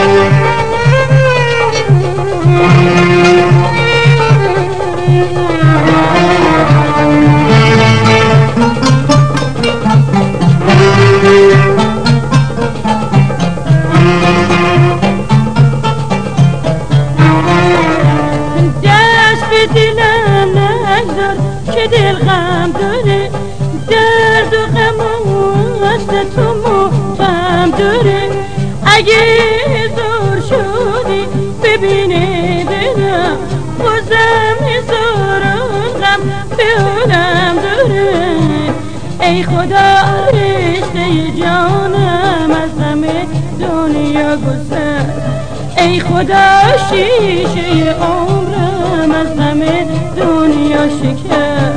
که دل غم داره، درد و غم و وصل تو مفهم داره. اگه زور شدی ببینی دلم، بازم هزار غم به حالم داره. ای خدا رشته جانم از غم دنیا گسل، ای خدا شیشه عمرم از غم دنیا شکر.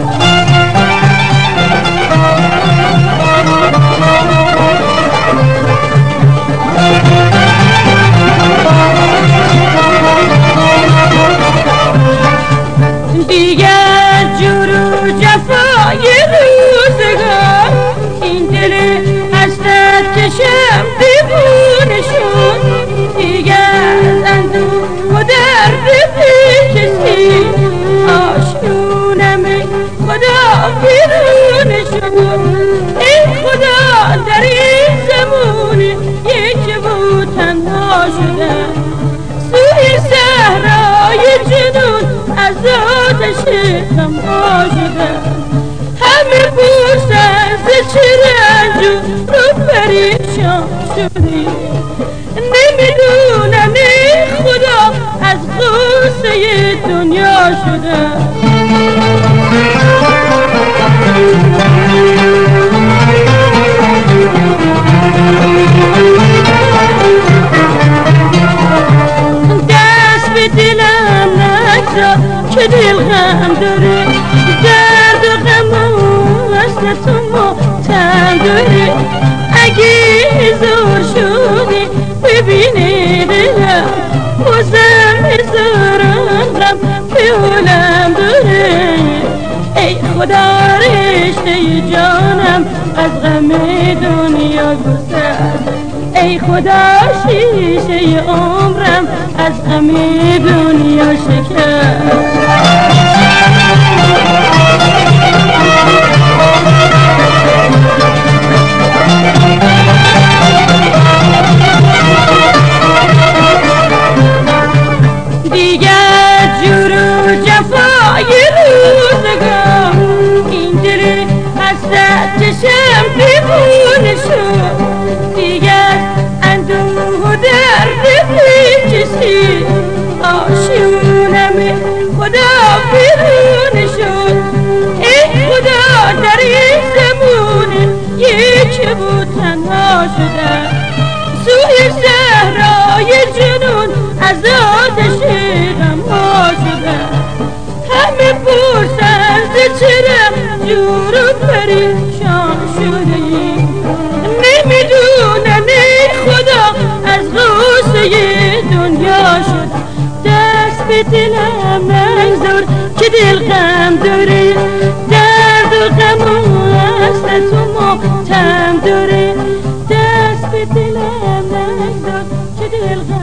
دیگر جور و جفای روزگار، این دل حسرت کشم دیوونه شد. دیگر اندوه و درد بی کسی آشنونم، ای خدا بیرونه شد. ای خدا در این زمونه یک بود تنها شدم، سوی صحرای جنون از آتش غمها شدم. همه پرسن ز چه رنج رو پریشان شدی، نمیدونم ای خدا از غصه دنیا شدم. دست به دلم نگذار که دل غم داره، درد و غم و وصل تو ماتم داره. اگه زور شدی ببینی دلم، بازم هزاران غم به حالم داره. ای خدا رشته جانم از غم دنیا گسل، ای خدا شیشه عمرم از غم دنیا شکر. دیگر جور و جفای روزگار، این دل حسرت چشم دیوونه شد. دیگر اندوه و درد بی کسی آشنونم، خدا بیرونه شد. ای خدا در این زمونه یک بود تنها شدم، سوی صحرای جنون از آتش غمها شدم. همه پرسن ز چرا جور و پریشان شدی، نمیدونم ای خدا از غصه دنیا شد. دست به دلم نگذار که دل غم داره، درد و غم و وصل تو ماتم داره. دست به دلم نگذار که دل غم